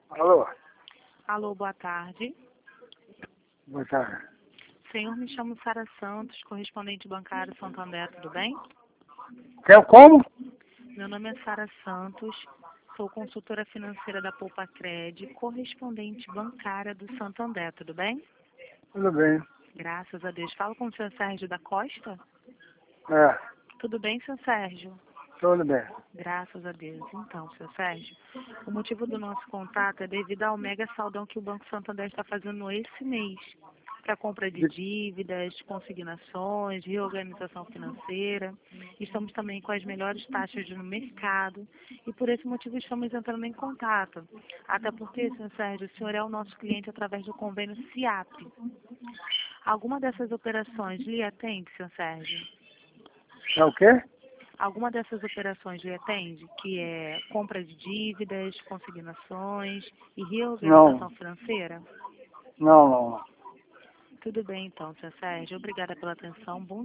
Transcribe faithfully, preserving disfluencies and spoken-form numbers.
Alô, Alô, boa tarde. boa tarde. Senhor, me chamo Sara Santos, correspondente bancário Santander, tudo bem? Quer como? Meu nome é Sara Santos, sou consultora financeira da Poupa Cred, correspondente bancária do Santander, tudo bem? Tudo bem. Graças a Deus. Falo com o senhor Sérgio da Costa? É, Tudo bem, senhor Sérgio? tudo bem. Graças a Deus. Então, senhor Sérgio, o motivo do nosso contato é devido ao mega saldão que o Banco Santander está fazendo esse mês para compra de dívidas, consignações, reorganização financeira. Estamos também com as melhores taxas no mercado e por esse motivo estamos entrando em contato. Até porque, senhor Sérgio, o senhor é o nosso cliente através do convênio SIAP. Alguma dessas operações lhe atende, senhor Sérgio? É o quê? Alguma dessas operações lhe atende, que é compra de dívidas, consignações e reorganização Não, financeira? não, não. Tudo bem então, senhor Sérgio. Obrigada pela atenção. Bom